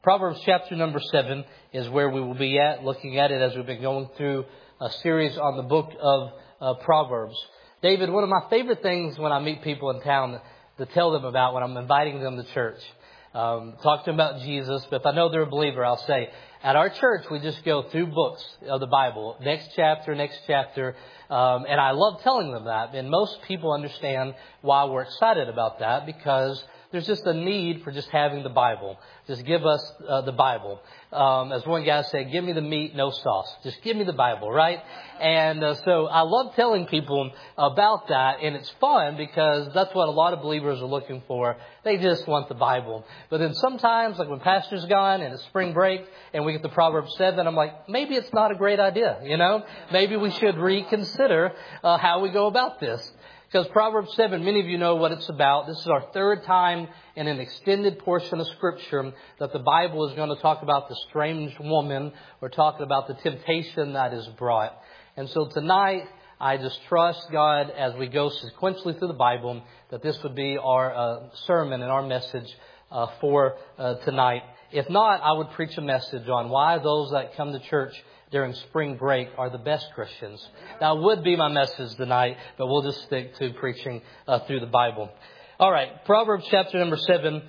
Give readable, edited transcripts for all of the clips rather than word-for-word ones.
Proverbs chapter number 7 is where we will be at, looking at it as we've been going through a series on the book of Proverbs. David, one of my favorite things when I meet people in town to tell them about when I'm inviting them to church, talk to them about Jesus, but if I know they're a believer, I'll say, at our church, we just go through books of the Bible, next chapter, and I love telling them that. And most people understand why we're excited about that, because there's just a need for just having the Bible. Just give us the Bible. As one guy said, give me the meat, no sauce. Just give me the Bible, right? And so I love telling people about that. And it's fun because that's what a lot of believers are looking for. They just want the Bible. But then sometimes, like when Pastor's gone and it's spring break and we get to Proverbs 7, I'm like, maybe it's not a great idea, you know? Maybe we should reconsider how we go about this. Because Proverbs 7, many of you know what it's about. This is our third time in an extended portion of Scripture that the Bible is going to talk about the strange woman. We're talking about the temptation that is brought. And so tonight, I just trust God as we go sequentially through the Bible that this would be our sermon and our message for tonight. If not, I would preach a message on why those that come to church during spring break are the best Christians. That would be my message tonight, but we'll just stick to preaching through the Bible. All right, Proverbs chapter number 7,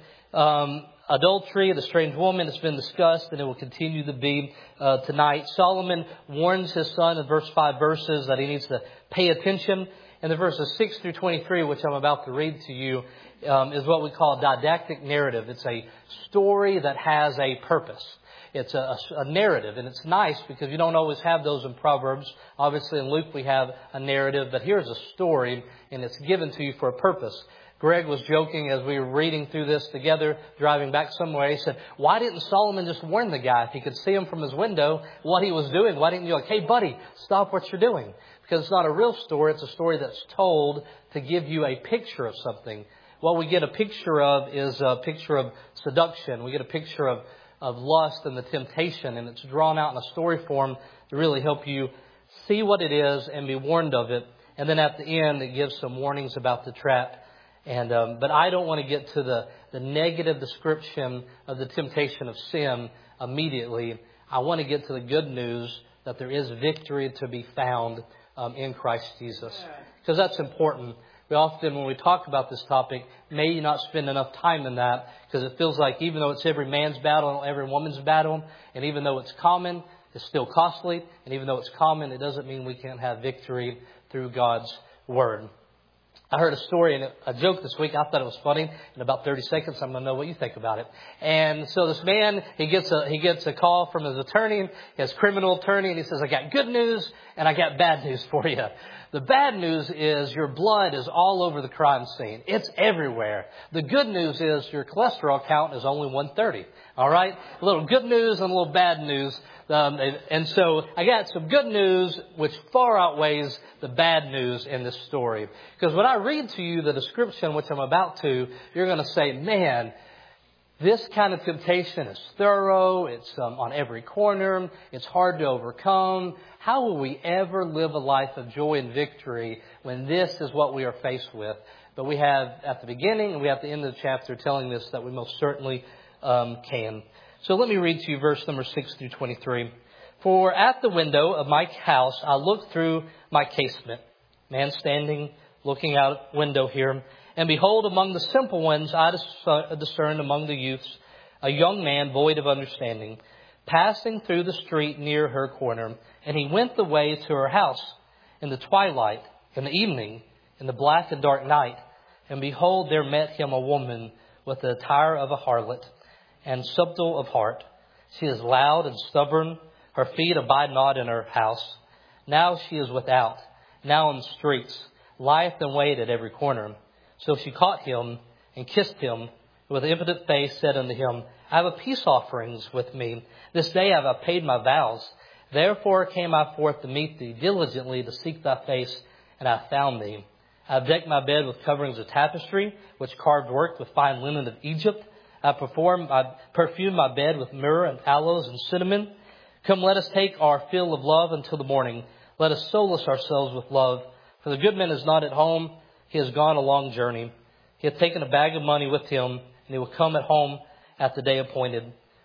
adultery, the strange woman, has been discussed, and it will continue to be tonight. Solomon warns his son in verse 5 verses that he needs to pay attention. And the verses 6 through 23, which I'm about to read to you, is what we call didactic narrative. It's a story that has a purpose. It's a narrative, and it's nice because you don't always have those in Proverbs. Obviously, in Luke, we have a narrative, but here's a story, and it's given to you for a purpose. Greg was joking as we were reading through this together, driving back somewhere. He said, why didn't Solomon just warn the guy? If he could see him from his window, what he was doing, why didn't you like, hey, buddy, stop what you're doing? Because it's not a real story. It's a story that's told to give you a picture of something. What we get a picture of is a picture of seduction. We get a picture of lust and the temptation, and it's drawn out in a story form to really help you see what it is and be warned of it. And then at the end, it gives some warnings about the trap. And but I don't want to get to the negative description of the temptation of sin immediately. I want to get to the good news that there is victory to be found in Christ Jesus, because that's important. We often, when we talk about this topic, may not spend enough time in that, because it feels like even though it's every man's battle and every woman's battle, and even though it's common, it's still costly. And even though it's common, it doesn't mean we can't have victory through God's Word. I heard a story and a joke this week. I thought it was funny. In about 30 seconds, I'm going to know what you think about it. And so this man, he gets a call from his attorney, his criminal attorney, and he says, I got good news and I got bad news for you. The bad news is your blood is all over the crime scene. It's everywhere. The good news is your cholesterol count is only 130. All right? A little good news and a little bad news. And so I got some good news which far outweighs the bad news in this story. Because when I read to you the description, which I'm about to, you're going to say, man, this kind of temptation is thorough. It's on every corner. It's hard to overcome. How will we ever live a life of joy and victory when this is what we are faced with? But we have at the beginning and we have at the end of the chapter telling us that we most certainly can. So let me read to you verse number 6 through 23. For at the window of my house I looked through my casement, man standing, looking out window here, and behold, among the simple ones I discerned among the youths a young man void of understanding, passing through the street near her corner. And he went the way to her house in the twilight, in the evening, in the black and dark night. And behold, there met him a woman with the attire of a harlot and subtle of heart. She is loud and stubborn. Her feet abide not in her house. Now she is without, now in the streets, lieth in wait at every corner. So she caught him and kissed him, and with impotent face said unto him, I have a peace offerings with me. This day have I paid my vows. Therefore came I forth to meet thee diligently to seek thy face, and I found thee. I have decked my bed with coverings of tapestry, which carved work with fine linen of Egypt. I perfumed my bed with myrrh and aloes and cinnamon. Come, let us take our fill of love until the morning. Let us solace ourselves with love. For the good man is not at home. He has gone a long journey. He hath taken a bag of money with him, and he will come at home at the day appointed.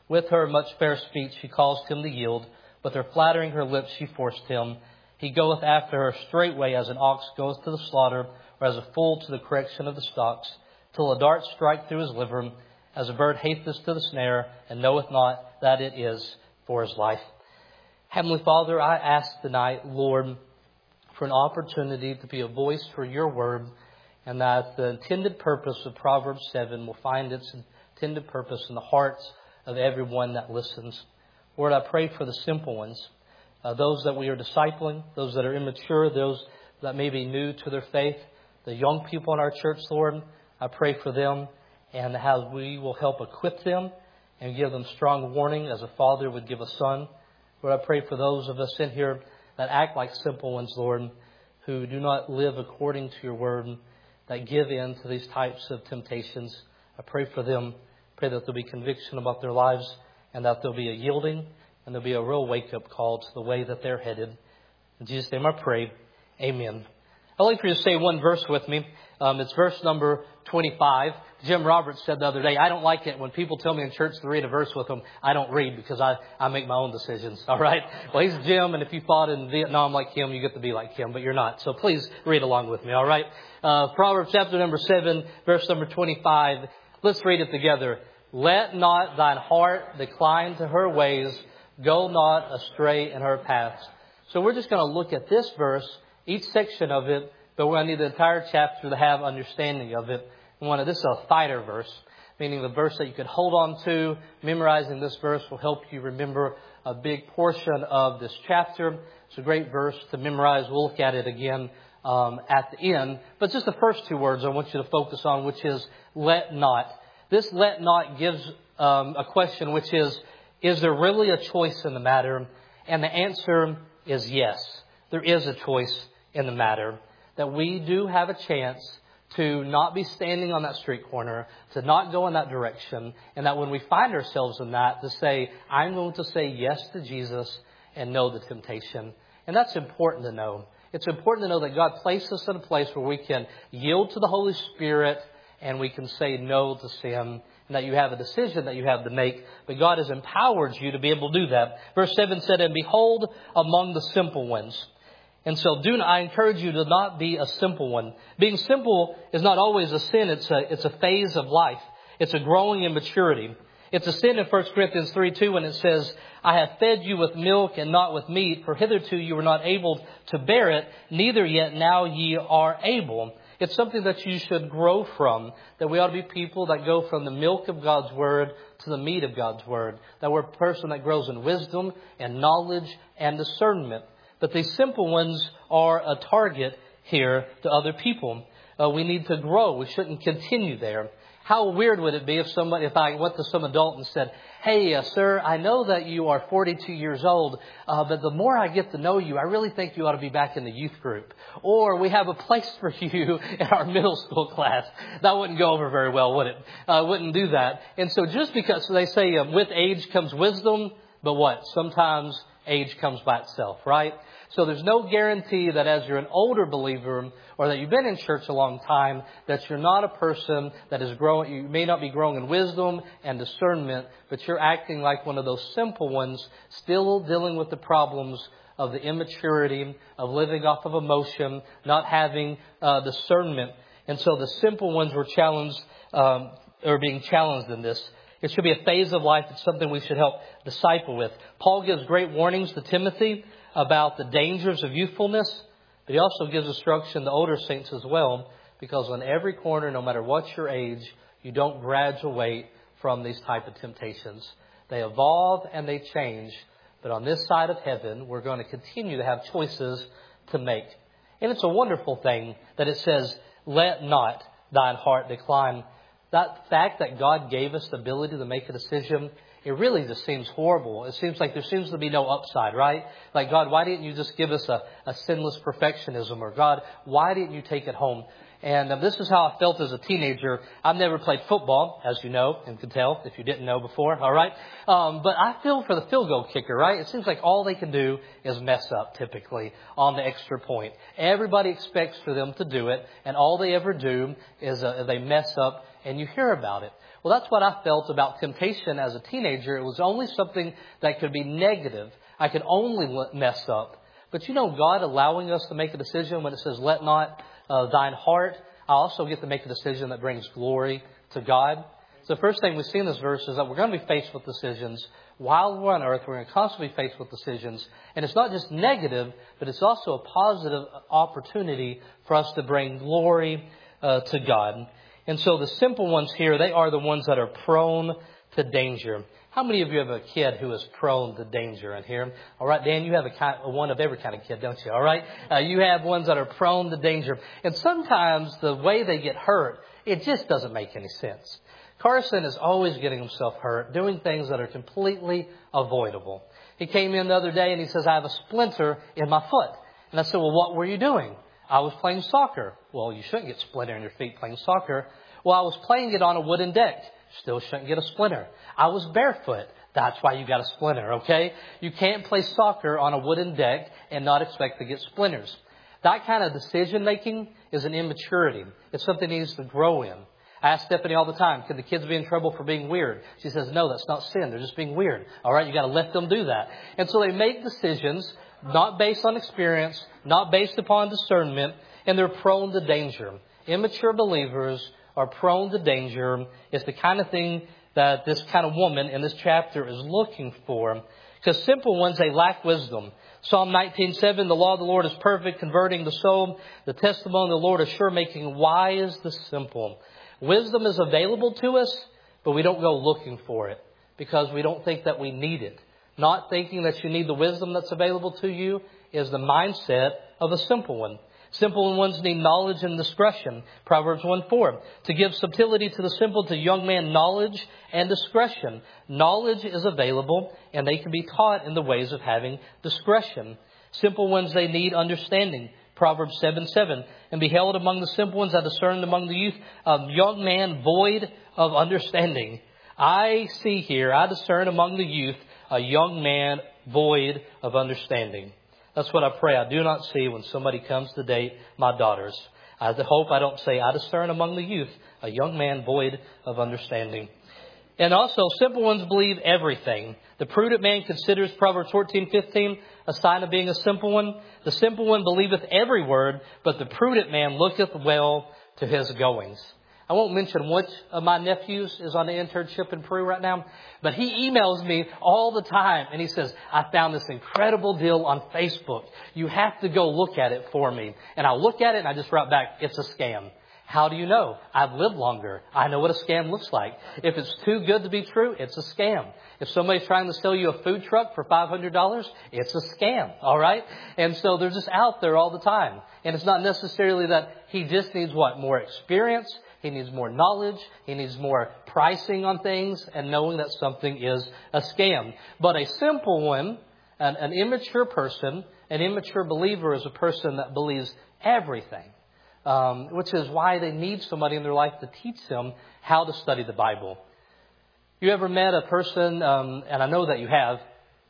With her much fair speech she caused him to yield. With her flattering her lips she forced him. He goeth after her straightway as an ox goeth to the slaughter, or as a fool to the correction of the stocks, till a dart strike through his liver, as a bird hateth to the snare, and knoweth not that it is for his life. Heavenly Father, I ask tonight, Lord, for an opportunity to be a voice for your word, and that the intended purpose of Proverbs 7 will find its intended purpose in the hearts of everyone that listens. Lord, I pray for the simple ones, those that we are discipling, those that are immature, those that may be new to their faith, the young people in our church, Lord. I pray for them and how we will help equip them and give them strong warning as a father would give a son. Lord, I pray for those of us in here that act like simple ones, Lord, who do not live according to your word, that give in to these types of temptations. I pray for them. Pray that there'll be conviction about their lives and that there'll be a yielding and there'll be a real wake-up call to the way that they're headed. In Jesus' name I pray. Amen. I'd like for you to say one verse with me. It's verse number 25. Jim Roberts said the other day, I don't like it when people tell me in church to read a verse with them. I don't read because I make my own decisions. All right? Well, he's Jim, and if you fought in Vietnam like him, you get to be like him, but you're not. So please read along with me. All right? Proverbs chapter number 7, verse number 25. Let's read it together. Let not thine heart decline to her ways. Go not astray in her paths. So we're just going to look at this verse, each section of it, but we're going to need the entire chapter to have understanding of it. This is a fighter verse, meaning the verse that you could hold on to. Memorizing this verse will help you remember a big portion of this chapter. It's a great verse to memorize. We'll look at it again at the end. But just the first two words I want you to focus on, which is let not. This let not gives a question, which is there really a choice in the matter? And the answer is yes. There is a choice in the matter. That we do have a chance to not be standing on that street corner, to not go in that direction, and that when we find ourselves in that, to say, I'm going to say yes to Jesus and no to temptation. And that's important to know. It's important to know that God placed us in a place where we can yield to the Holy Spirit and we can say no to sin, and that you have a decision that you have to make. But God has empowered you to be able to do that. Verse 7 said, and behold among the simple ones. And so I encourage you to not be a simple one. Being simple is not always a sin. It's a phase of life. It's a growing in maturity. It's a sin in 1 Corinthians 3:2 when it says, I have fed you with milk and not with meat, for hitherto you were not able to bear it, neither yet now ye are able. It's something that you should grow from, that we ought to be people that go from the milk of God's Word to the meat of God's Word, that we're a person that grows in wisdom and knowledge and discernment. But these simple ones are a target here to other people. We need to grow. We shouldn't continue there. How weird would it be if I went to some adult and said, hey, sir, I know that you are 42 years old, but the more I get to know you, I really think you ought to be back in the youth group. Or we have a place for you in our middle school class. That wouldn't go over very well, would it? Wouldn't do that. And so just because they say with age comes wisdom, but what? Sometimes age comes by itself, right? So there's no guarantee that as you're an older believer or that you've been in church a long time, that you're not a person that is growing. You may not be growing in wisdom and discernment, but you're acting like one of those simple ones, still dealing with the problems of the immaturity, of living off of emotion, not having discernment. And so the simple ones were challenged, or being challenged in this. It should be a phase of life. It's something we should help disciple with. Paul gives great warnings to Timothy about the dangers of youthfulness, but he also gives instruction to older saints as well, because on every corner, no matter what your age, you don't graduate from these type of temptations. They evolve and they change, but on this side of heaven, we're going to continue to have choices to make. And it's a wonderful thing that it says, let not thine heart decline. That fact that God gave us the ability to make a decision, it really just seems horrible. It seems like there seems to be no upside, right? Like, God, why didn't you just give us a sinless perfectionism? Or, God, why didn't you take it home? And this is how I felt as a teenager. I've never played football, as you know, and could tell if you didn't know before, all right? But I feel for the field goal kicker, right? It seems like all they can do is mess up, typically, on the extra point. Everybody expects for them to do it, and all they ever do is they mess up and you hear about it. Well, that's what I felt about temptation as a teenager. It was only something that could be negative. I could only mess up. But God allowing us to make a decision when it says, let not thine heart, I also get to make a decision that brings glory to God. So the first thing we see in this verse is that we're going to be faced with decisions. While we're on earth, we're going to constantly be faced with decisions. And it's not just negative, but it's also a positive opportunity for us to bring glory to God. And so the simple ones here, they are the ones that are prone to danger. How many of you have a kid who is prone to danger in here? All right, Dan, you have one of every kind of kid, don't you? All right, you have ones that are prone to danger. And sometimes the way they get hurt, it just doesn't make any sense. Carson is always getting himself hurt, doing things that are completely avoidable. He came in the other day and he says, I have a splinter in my foot. And I said, well, what were you doing? I was playing soccer. Well, you shouldn't get splinter in your feet playing soccer. Well, I was playing it on a wooden deck. Still shouldn't get a splinter. I was barefoot. That's why you got a splinter, okay? You can't play soccer on a wooden deck and not expect to get splinters. That kind of decision making is an immaturity. It's something that needs to grow in. I ask Stephanie all the time, could the kids be in trouble for being weird? She says, no, that's not sin. They're just being weird. All right, you got to let them do that. And so they make decisions not based on experience, not based upon discernment, and they're prone to danger. Immature believers are prone to danger. It's the kind of thing that this kind of woman in this chapter is looking for. Because simple ones, they lack wisdom. Psalm 19:7, the law of the Lord is perfect, converting the soul. The testimony of the Lord is sure, making wise the simple. Wisdom is available to us, but we don't go looking for it because we don't think that we need it. Not thinking that you need the wisdom that's available to you is the mindset of a simple one. Simple ones need knowledge and discretion. Proverbs 1:4. To give subtlety to the simple, to young man knowledge and discretion. Knowledge is available and they can be taught in the ways of having discretion. Simple ones, they need understanding. Proverbs 7:7. And beheld among the simple ones, I discerned among the youth a young man void of understanding. I see here, I discern among the youth a young man void of understanding. That's what I pray I do not see when somebody comes to date my daughters. I hope I don't say, I discern among the youth a young man void of understanding. And also, simple ones believe everything. The prudent man considers, Proverbs 14:15, a sign of being a simple one. The simple one believeth every word, but the prudent man looketh well to his goings. I won't mention which of my nephews is on the internship in Peru right now, but he emails me all the time and he says, I found this incredible deal on Facebook. You have to go look at it for me. And I look at it and I just write back, it's a scam. How do you know? I've lived longer. I know what a scam looks like. If it's too good to be true, it's a scam. If somebody's trying to sell you a food truck for $500, it's a scam. All right? And so they're just out there all the time. And it's not necessarily that he just needs what? More experience. He needs more knowledge. He needs more pricing on things and knowing that something is a scam. But a simple one, an immature person, an immature believer is a person that believes everything. Which is why they need somebody in their life to teach them how to study the Bible. You ever met a person, and I know that you have,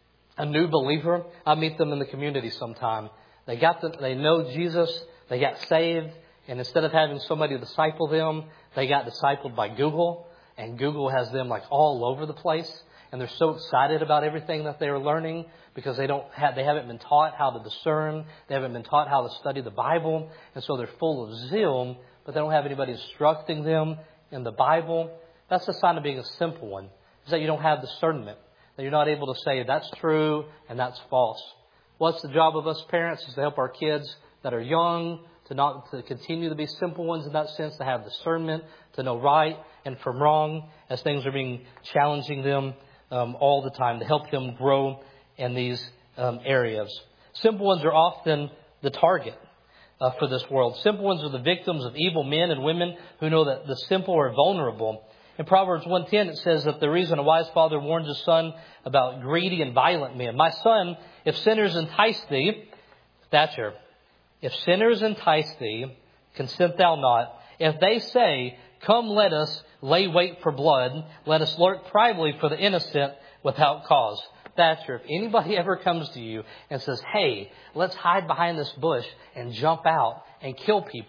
a new believer? I meet them in the community sometime. They know Jesus, they got saved, and instead of having somebody disciple them, they got discipled by Google, and Google has them like all over the place. And they're so excited about everything that they're learning because they haven't been taught how to discern. They haven't been taught how to study the Bible. And so they're full of zeal, but they don't have anybody instructing them in the Bible. That's a sign of being a simple one. Is that you don't have discernment. That you're not able to say that's true and that's false. What's the job of us parents is to help our kids that are young to continue to be simple ones in that sense, to have discernment, to know right and from wrong as things are being challenging them all the time, to help them grow in these areas. Simple ones are often the target for this world. Simple ones are the victims of evil men and women who know that the simple are vulnerable. In Proverbs 1:10, it says that the reason a wise father warns his son about greedy and violent men. My son, if sinners entice thee, Thatcher, if sinners entice thee, consent thou not. If they say, come, let us lay wait for blood. Let us lurk privately for the innocent without cause. Thatcher, if anybody ever comes to you and says, hey, let's hide behind this bush and jump out and kill people,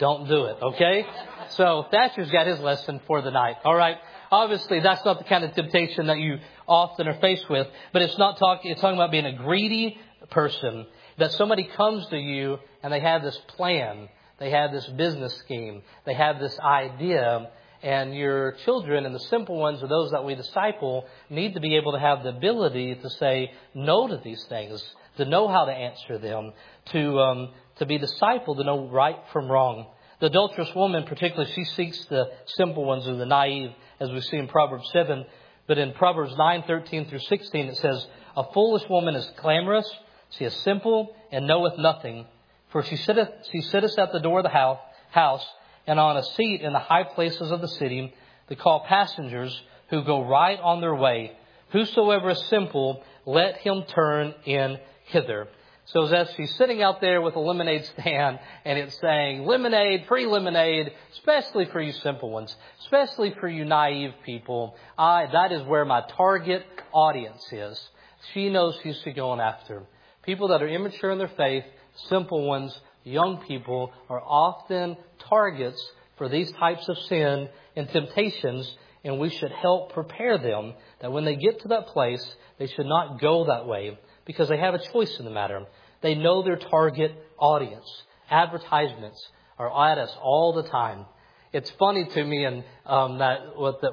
don't do it, okay? So Thatcher's got his lesson for the night, all right? Obviously, that's not the kind of temptation that you often are faced with, but it's talking about being a greedy person, that somebody comes to you and they have this plan, they have this business scheme, they have this idea, and your children and the simple ones, or those that we disciple, need to be able to have the ability to say no to these things, to know how to answer them, to be discipled, to know right from wrong. The adulterous woman, particularly, she seeks the simple ones or the naive, as we see in Proverbs 7. But in Proverbs 9:13 through 16, it says, "A foolish woman is clamorous, she is simple, and knoweth nothing. For she sitteth at the door of the house, and on a seat in the high places of the city, to call passengers who go right on their way. Whosoever is simple, let him turn in hither." So as she's sitting out there with a lemonade stand, and it's saying, lemonade, free lemonade, especially for you simple ones, especially for you naive people, that is where my target audience is. She knows who she's going after. People that are immature in their faith, simple ones, young people, are often targets for these types of sin and temptations, and we should help prepare them that when they get to that place, they should not go that way, because they have a choice in the matter. They know their target audience. Advertisements are at us all the time. It's funny to me, and that what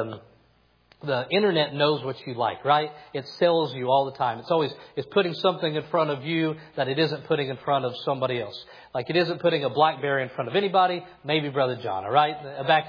the internet knows what you like, right? It sells you all the time. It's putting something in front of you that it isn't putting in front of somebody else. Like it isn't putting a BlackBerry in front of anybody, maybe Brother John, all right?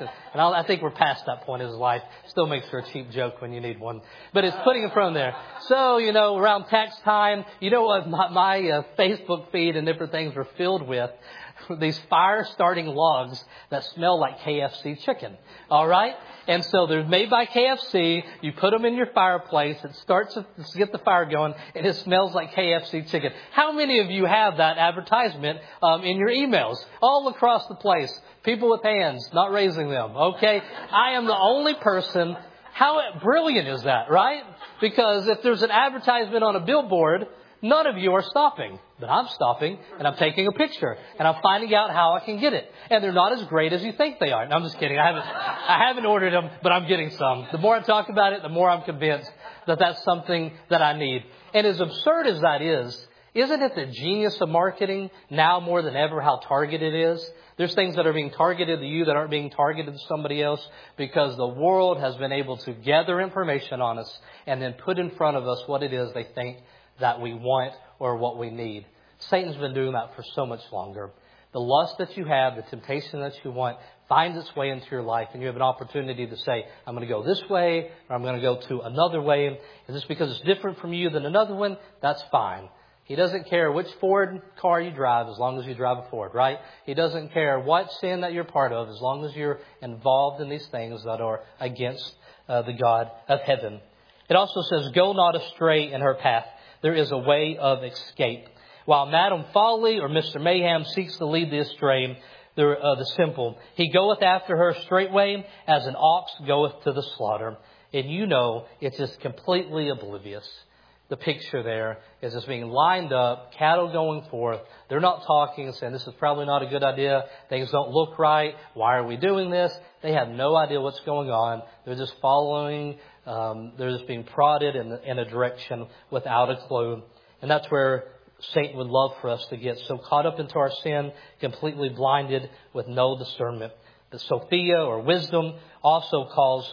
I think we're past that point in his life. Still makes for a cheap joke when you need one. But it's putting in front of there. So, around tax time, what my Facebook feed and different things were filled with? These fire-starting logs that smell like KFC chicken. All right? And so they're made by KFC. You put them in your fireplace. It starts to get the fire going, and it smells like KFC chicken. How many of you have that advertisement in your emails? All across the place. People with hands, not raising them. Okay? I am the only person. How brilliant is that, right? Because if there's an advertisement on a billboard, none of you are stopping. But I'm stopping, and I'm taking a picture, and I'm finding out how I can get it. And they're not as great as you think they are. No, I'm just kidding. I haven't ordered them, but I'm getting some. The more I talk about it, the more I'm convinced that that's something that I need. And as absurd as that is, isn't it the genius of marketing now more than ever how targeted it is? There's things that are being targeted to you that aren't being targeted to somebody else, because the world has been able to gather information on us and then put in front of us what it is they think that we want or what we need. Satan's been doing that for so much longer. The lust that you have, the temptation that you want, finds its way into your life, and you have an opportunity to say, I'm going to go this way, or I'm going to go to another way. Is this because it's different from you than another one? That's fine. He doesn't care which Ford car you drive as long as you drive a Ford, right? He doesn't care what sin that you're part of as long as you're involved in these things that are against the God of heaven. It also says, go not astray in her path. There is a way of escape. While Madam Folly or Mr. Mayhem seeks to lead the astray, the simple, he goeth after her straightway as an ox goeth to the slaughter. And it's just completely oblivious. The picture there is just being lined up, cattle going forth. They're not talking and saying, this is probably not a good idea. Things don't look right. Why are we doing this? They have no idea what's going on. They're just following. They're just being prodded in a direction without a clue. And that's where Satan would love for us to get so caught up into our sin, completely blinded with no discernment. The Sophia or wisdom also calls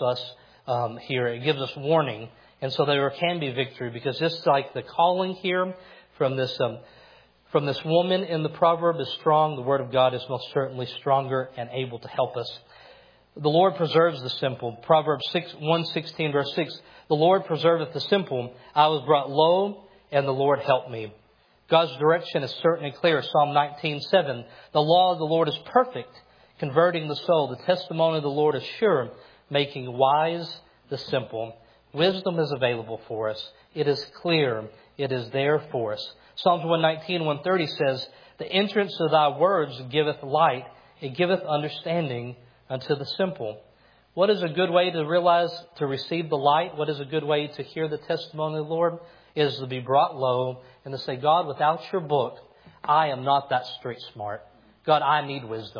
us here. It gives us warning. And so there can be victory, because just like the calling here from this woman in the proverb is strong, the word of God is most certainly stronger and able to help us. The Lord preserves the simple. Proverbs 1:16 verse 6. The Lord preserveth the simple. I was brought low, and the Lord helped me. God's direction is certainly clear. Psalm 19:7. The law of the Lord is perfect, converting the soul. The testimony of the Lord is sure, making wise the simple. Wisdom is available for us. It is clear. It is there for us. Psalms 119:130 says, the entrance of thy words giveth light. It giveth understanding unto the simple. What is a good way to receive the light? What is a good way to hear the testimony of the Lord? Is to be brought low and to say, God, without your book, I am not that street smart. God, I need wisdom.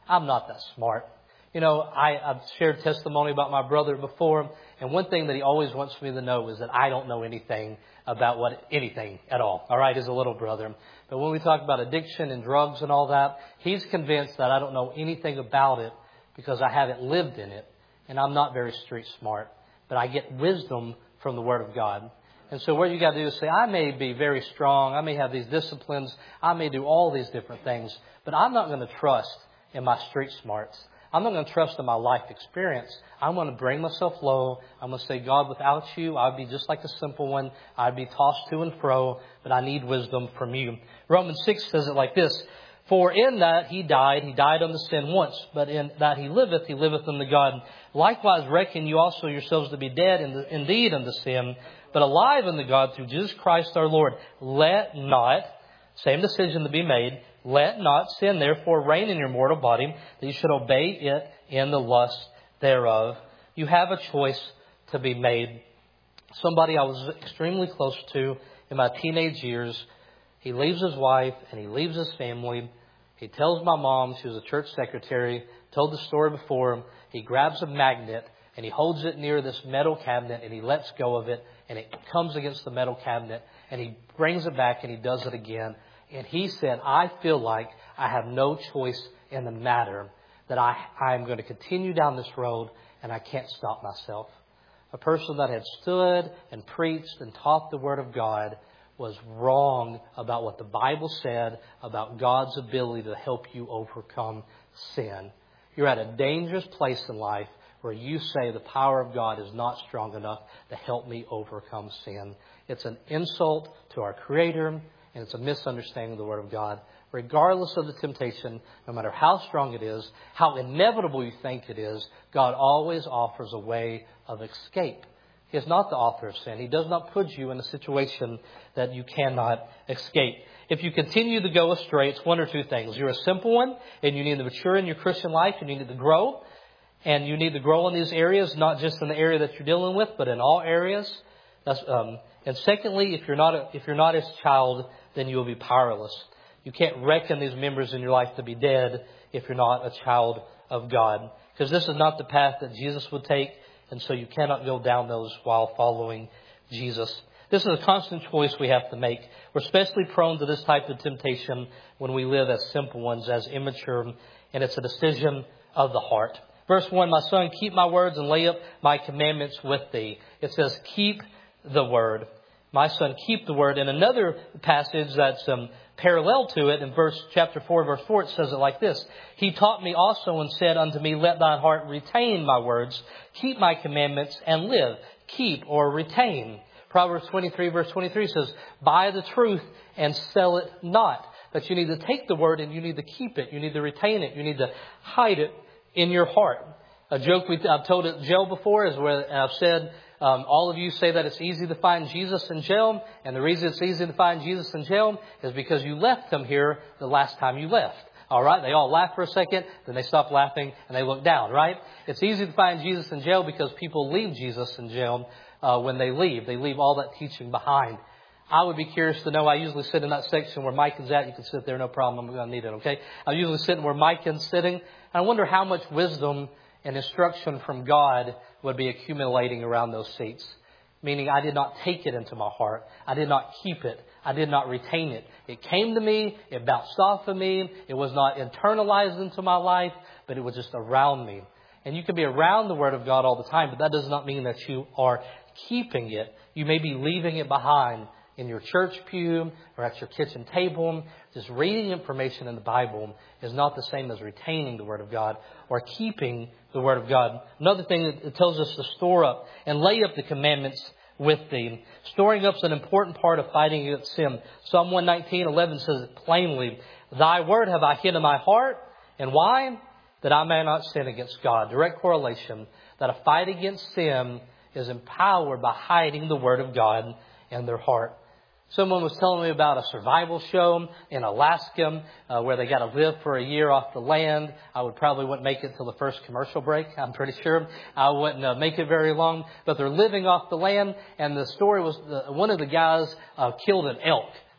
I'm not that smart. You know, I've shared testimony about my brother before, and one thing that he always wants me to know is that I don't know anything about anything at all. All right, as a little brother. But when we talk about addiction and drugs and all that, he's convinced that I don't know anything about it because I haven't lived in it, and I'm not very street smart. But I get wisdom from the Word of God. And so what you got to do is say, I may be very strong, I may have these disciplines, I may do all these different things, but I'm not going to trust in my street smarts. I'm not going to trust in my life experience. I'm going to bring myself low. I'm going to say, God, without you, I'd be just like a simple one. I'd be tossed to and fro, but I need wisdom from you. Romans 6 says it like this. For in that he died unto sin once, but in that he liveth unto God. Likewise reckon you also yourselves to be dead indeed unto sin, but alive unto God through Jesus Christ our Lord. Let not, same decision to be made, let not sin therefore reign in your mortal body, that you should obey it in the lust thereof. You have a choice to be made. Somebody I was extremely close to in my teenage years, he leaves his wife and he leaves his family. He tells my mom, she was a church secretary, told the story before. He grabs a magnet and he holds it near this metal cabinet and he lets go of it and it comes against the metal cabinet and he brings it back and he does it again. And he said, I feel like I have no choice in the matter, that I'm going to continue down this road and I can't stop myself. A person that had stood and preached and taught the Word of God was wrong about what the Bible said about God's ability to help you overcome sin. You're at a dangerous place in life where you say the power of God is not strong enough to help me overcome sin. It's an insult to our Creator, and it's a misunderstanding of the Word of God. Regardless of the temptation, no matter how strong it is, how inevitable you think it is, God always offers a way of escape. He is not the author of sin. He does not put you in a situation that you cannot escape. If you continue to go astray, it's one or two things. You're a simple one, and you need to mature in your Christian life. You need to grow, and you need to grow in these areas, not just in the area that you're dealing with, but in all areas. And secondly, if you're not His child, then you will be powerless. You can't reckon these members in your life to be dead if you're not a child of God, because this is not the path that Jesus would take. And so you cannot go down those while following Jesus. This is a constant choice we have to make. We're especially prone to this type of temptation when we live as simple ones, as immature, and it's a decision of the heart. Verse 1, my son, keep my words and lay up my commandments with thee. It says, keep the word. My son, keep the word. In another passage that's parallel to it, in chapter 4, verse 4, it says it like this. He taught me also and said unto me, let thine heart retain my words, keep my commandments and live. Keep or retain. Proverbs 23, verse 23 says, buy the truth and sell it not. But you need to take the word and you need to keep it. You need to retain it. You need to hide it in your heart. A joke I've told at jail before is where I've said, all of you say that it's easy to find Jesus in jail. And the reason it's easy to find Jesus in jail is because you left Him here the last time you left. All right. They all laugh for a second. Then they stop laughing and they look down. Right. It's easy to find Jesus in jail because people leave Jesus in jail when they leave. They leave all that teaching behind. I would be curious to know. I usually sit in that section where Mike is at. You can sit there, no problem. I'm going to need it. Okay. I usually sit where Mike is sitting. And I wonder how much wisdom and instruction from God would be accumulating around those seats. Meaning I did not take it into my heart. I did not keep it. I did not retain it. It came to me. It bounced off of me. It was not internalized into my life, but it was just around me. And you can be around the Word of God all the time, but that does not mean that you are keeping it. You may be leaving it behind in your church pew or at your kitchen table. Just reading information in the Bible is not the same as retaining the Word of God or keeping the Word of God. Another thing that it tells us to store up and lay up the commandments with thee. Storing up is an important part of fighting against sin. Psalm 119:11 says it plainly, thy word have I hid in my heart. And why? That I may not sin against God. Direct correlation that a fight against sin is empowered by hiding the Word of God in their heart. Someone was telling me about a survival show in Alaska where they got to live for a year off the land. I wouldn't make it till the first commercial break. I'm pretty sure I wouldn't make it very long. But they're living off the land. And the story was one of the guys killed an elk.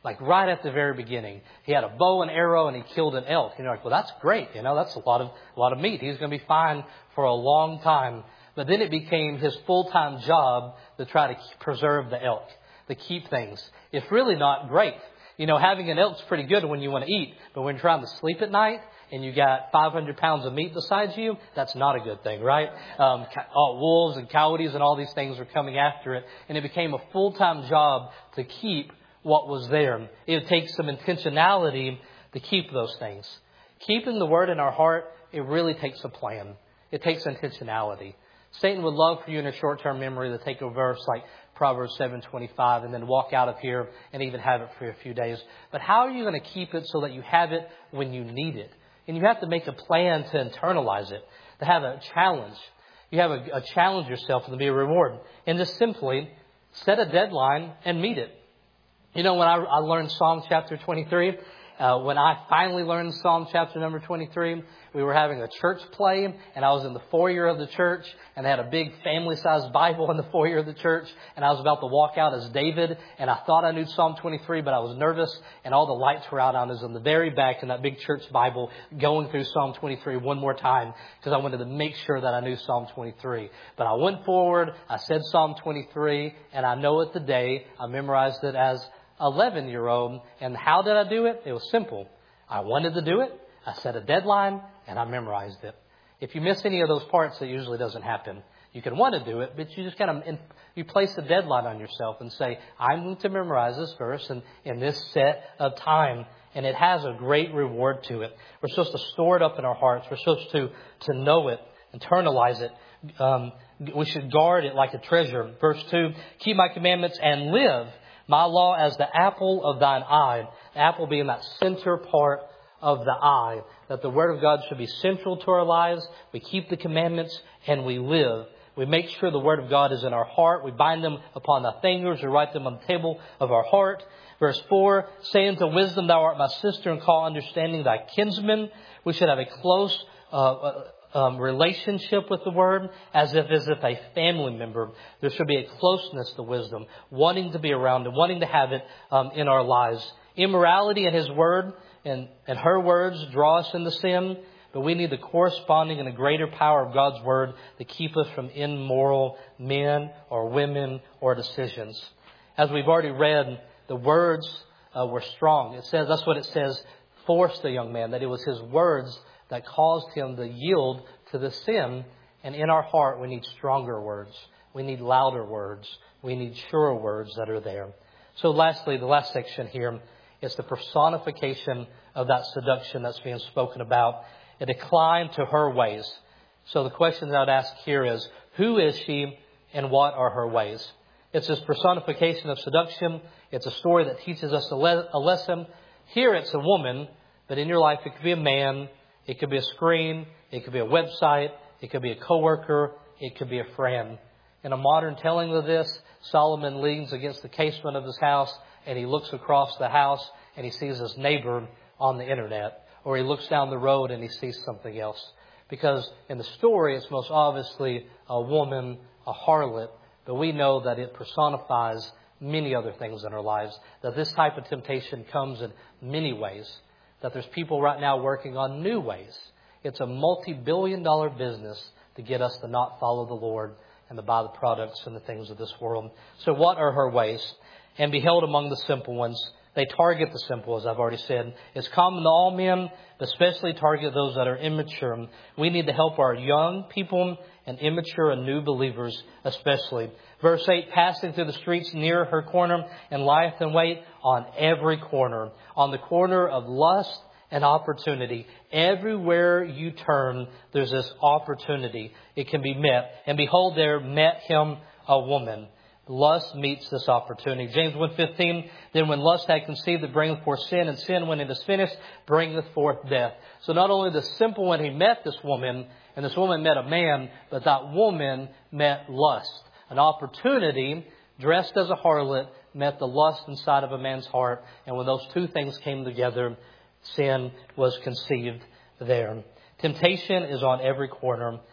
Like right at the very beginning. He had a bow and arrow and he killed an elk. And you're like, well, that's great. That's a lot of meat. He's going to be fine for a long time. But then it became his full-time job to try to preserve the elk, to keep things. It's really not great. Having an elk's pretty good when you want to eat, but when you're trying to sleep at night and you got 500 pounds of meat beside you, that's not a good thing, right? Wolves and coyotes and all these things were coming after it, and it became a full-time job to keep what was there. It takes some intentionality to keep those things. Keeping the Word in our heart, it really takes a plan. It takes intentionality. Satan would love for you in a short-term memory to take a verse like Proverbs 7:25 and then walk out of here and even have it for a few days. But how are you going to keep it so that you have it when you need it? And you have to make a plan to internalize it, to have a challenge. You have a challenge yourself and to be a reward. And just simply set a deadline and meet it. When I learned Psalm chapter 23, when I finally learned Psalm chapter number 23, we were having a church play, and I was in the foyer of the church, and they had a big family-sized Bible in the foyer of the church, and I was about to walk out as David, and I thought I knew Psalm 23, but I was nervous, and all the lights were out. I was in the very back in that big church Bible going through Psalm 23 one more time, because I wanted to make sure that I knew Psalm 23. But I went forward, I said Psalm 23, and I know it today. I memorized it as 11-year-old. And how did I do it? It was simple. I wanted to do it. I set a deadline and I memorized it. If you miss any of those parts, it usually doesn't happen. You can want to do it, but you just you place a deadline on yourself and say, I'm going to memorize this verse in this set of time. And it has a great reward to it. We're supposed to store it up in our hearts. We're supposed to know it, internalize it. We should guard it like a treasure. Verse 2, keep my commandments and live. My law as the apple of thine eye. The apple being that center part of the eye. That the Word of God should be central to our lives. We keep the commandments and we live. We make sure the Word of God is in our heart. We bind them upon our fingers. We write them on the table of our heart. Verse 4, say unto wisdom, thou art my sister, and call understanding thy kinsman. We should have a close relationship with the Word as if a family member. There should be a closeness to wisdom, wanting to be around it, wanting to have it in our lives. Immorality in His Word and her words draw us into sin, but we need the corresponding and a greater power of God's Word to keep us from immoral men or women or decisions. As we've already read, the words were strong. That's what it says, forced the young man, that it was his words that caused him to yield to the sin. And in our heart, we need stronger words. We need louder words. We need surer words that are there. So lastly, the last section here is the personification of that seduction that's being spoken about. A decline to her ways. So the question that I'd ask here is, who is she and what are her ways? It's this personification of seduction. It's a story that teaches us a lesson. Here it's a woman, but in your life it could be a man. It could be a screen. It could be a website. It could be a coworker. It could be a friend. In a modern telling of this, Solomon leans against the casement of his house and he looks across the house and he sees his neighbor on the internet. Or he looks down the road and he sees something else. Because in the story, it's most obviously a woman, a harlot. But we know that it personifies many other things in our lives. That this type of temptation comes in many ways. That there's people right now working on new ways. It's a multi-billion-dollar business to get us to not follow the Lord and to buy the products and the things of this world. So what are her ways? And beheld among the simple ones. They target the simple, as I've already said. It's common to all men, but especially target those that are immature. We need to help our young people and immature and new believers especially. Verse 8, passing through the streets near her corner and lieth in wait on every corner. On the corner of lust and opportunity. Everywhere you turn, there's this opportunity. It can be met. And behold, there met him a woman. Lust meets this opportunity. James 1:15, then when lust had conceived, it bringeth forth sin, and sin, when it is finished, bringeth forth death. So not only the simple when he met this woman, and this woman met a man, but that woman met lust. An opportunity, dressed as a harlot, met the lust inside of a man's heart. And when those two things came together, sin was conceived there. Temptation is on every corner.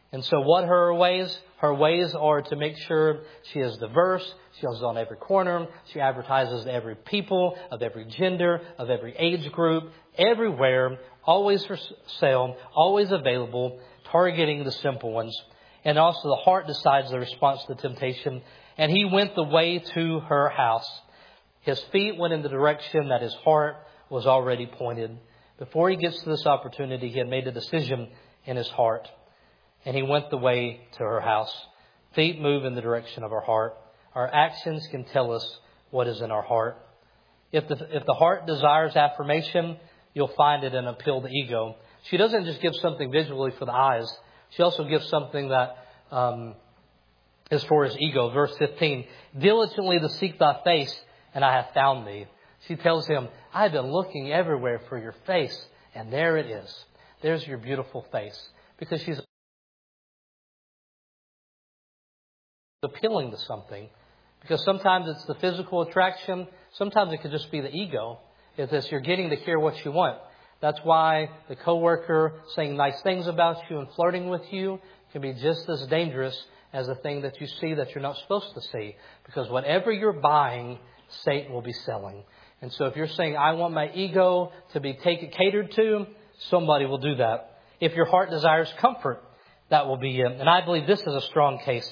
And so what are her ways? Her ways are to make sure she is diverse. She is on every corner. She advertises to every people, of every gender, of every age group, everywhere, always for sale, always available, targeting the simple ones. And also the heart decides the response to the temptation. And he went the way to her house. His feet went in the direction that his heart was already pointed. Before he gets to this opportunity, he had made a decision in his heart. And he went the way to her house. Feet move in the direction of our heart. Our actions can tell us what is in our heart. If the heart desires affirmation, you'll find it in appeal to ego. She doesn't just give something visually for the eyes. She also gives something that is for his ego. Verse 15, diligently to seek thy face, and I have found thee. She tells him, I have been looking everywhere for your face, and there it is. There's your beautiful face. Because she's appealing to something. Because sometimes it's the physical attraction. Sometimes it could just be the ego. It's this, you're getting to hear what you want. That's why the coworker saying nice things about you and flirting with you can be just as dangerous as the thing that you see that you're not supposed to see. Because whatever you're buying, Satan will be selling. And so if you're saying, I want my ego to be catered to, somebody will do that. If your heart desires comfort, that will be it. And I believe this is a strong case.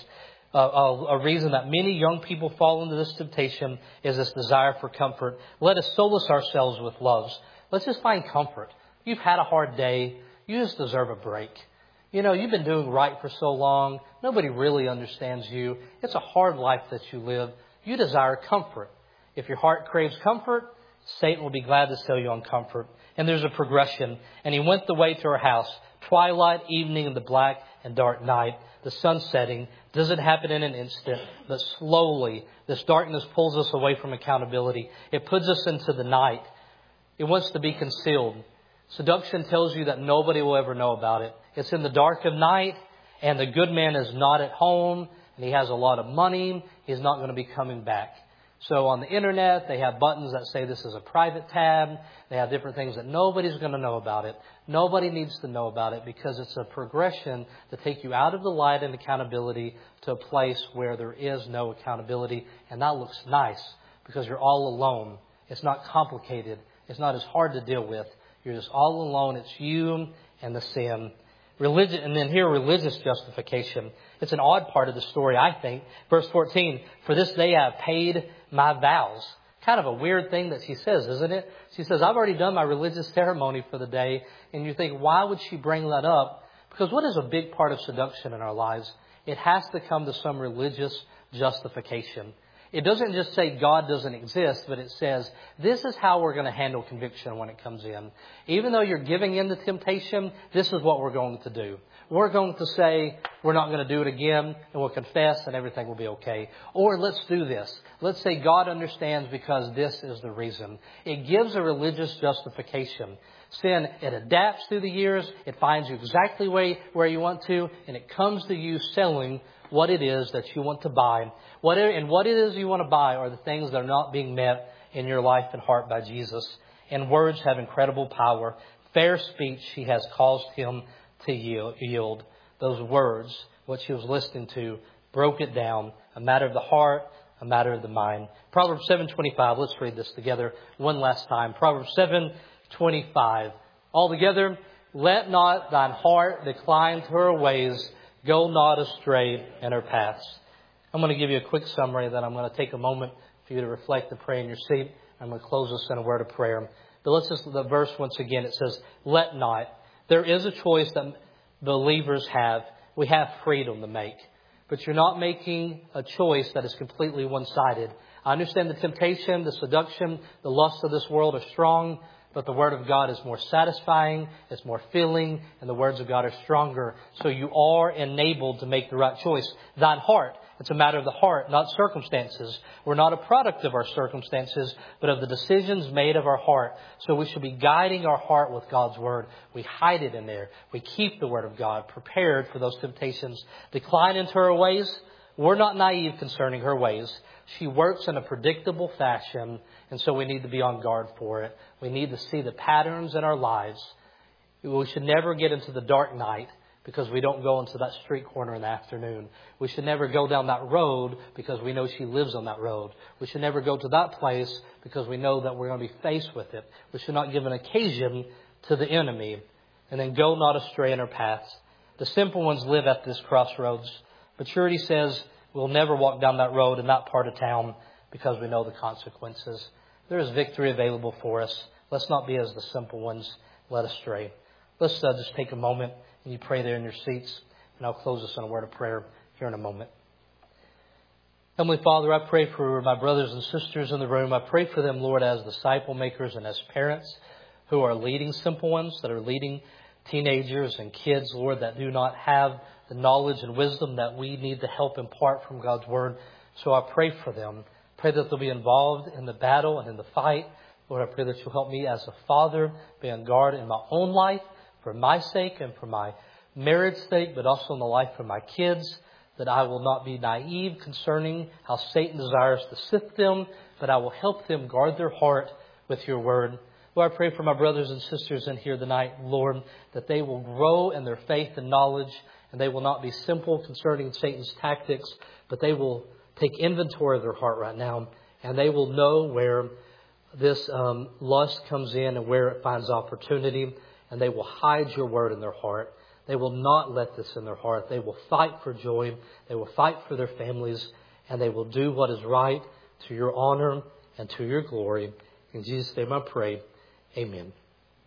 A reason that many young people fall into this temptation is this desire for comfort. Let us solace ourselves with loves. Let's just find comfort. You've had a hard day. You just deserve a break. You know, you've been doing right for so long. Nobody really understands you. It's a hard life that you live. You desire comfort. If your heart craves comfort, Satan will be glad to sell you on comfort. And there's a progression. And he went the way to her house. Twilight, evening, and the black and dark night. The sun setting. Doesn't happen in an instant, but slowly. This darkness pulls us away from accountability. It puts us into the night. It wants to be concealed. Seduction tells you that nobody will ever know about it. It's in the dark of night, and the good man is not at home, and he has a lot of money. He's not going to be coming back. So on the internet, they have buttons that say this is a private tab. They have different things that nobody's going to know about it. Nobody needs to know about it because it's a progression to take you out of the light and accountability to a place where there is no accountability. And that looks nice because you're all alone. It's not complicated. It's not as hard to deal with. You're just all alone. It's you and the sin. Religion, and then here, religious justification. It's an odd part of the story, I think. Verse 14, for this day I have paid my vows. Kind of a weird thing that she says, isn't it? She says, I've already done my religious ceremony for the day. And you think, why would she bring that up? Because what is a big part of seduction in our lives? It has to come to some religious justification. It doesn't just say God doesn't exist, but it says this is how we're going to handle conviction when it comes in. Even though you're giving in to temptation, this is what we're going to do. We're going to say we're not going to do it again, and we'll confess and everything will be okay. Or let's do this. Let's say God understands because this is the reason. It gives a religious justification. Sin, it adapts through the years. It finds you exactly where you want to, and it comes to you selling what it is that you want to buy. What it is you want to buy are the things that are not being met in your life and heart by Jesus. And words have incredible power. Fair speech he has caused him to yield. Those words, what she was listening to, broke it down. A matter of the heart, a matter of the mind. Proverbs 7:25. Let's read this together one last time. Proverbs 7:25. All together. Let not thine heart decline to her ways. Go not astray in her paths. I'm going to give you a quick summary, then I'm going to take a moment for you to reflect and pray in your seat. I'm going to close this in a word of prayer. But let's just, the verse once again, it says, let not. There is a choice that believers have. We have freedom to make. But you're not making a choice that is completely one-sided. I understand the temptation, the seduction, the lust of this world are strong. But the Word of God is more satisfying, it's more filling, and the words of God are stronger. So you are enabled to make the right choice. Thine heart, it's a matter of the heart, not circumstances. We're not a product of our circumstances, but of the decisions made of our heart. So we should be guiding our heart with God's Word. We hide it in there. We keep the Word of God prepared for those temptations. Decline into her ways. We're not naive concerning her ways. She works in a predictable fashion, and so we need to be on guard for it. We need to see the patterns in our lives. We should never get into the dark night because we don't go into that street corner in the afternoon. We should never go down that road because we know she lives on that road. We should never go to that place because we know that we're going to be faced with it. We should not give an occasion to the enemy. And then go not astray in our paths. The simple ones live at this crossroads. Maturity says we'll never walk down that road in that part of town because we know the consequences. There is victory available for us. Let's not be as the simple ones led astray. Let's just take a moment and you pray there in your seats. And I'll close this in a word of prayer here in a moment. Heavenly Father, I pray for my brothers and sisters in the room. I pray for them, Lord, as disciple makers and as parents who are leading simple ones, that are leading teenagers and kids, Lord, that do not have the knowledge and wisdom that we need to help impart from God's Word. So I pray for them. Pray that they'll be involved in the battle and in the fight. Lord, I pray that you'll help me as a father be on guard in my own life for my sake and for my marriage's sake, but also in the life of my kids, that I will not be naive concerning how Satan desires to sift them, but I will help them guard their heart with your word. Lord, I pray for my brothers and sisters in here tonight, Lord, that they will grow in their faith and knowledge, and they will not be simple concerning Satan's tactics, but they will take inventory of their heart right now, and they will know where this lust comes in and where it finds opportunity, and they will hide your word in their heart. They will not let this in their heart. They will fight for joy. They will fight for their families, and they will do what is right to your honor and to your glory. In Jesus' name I pray. Amen.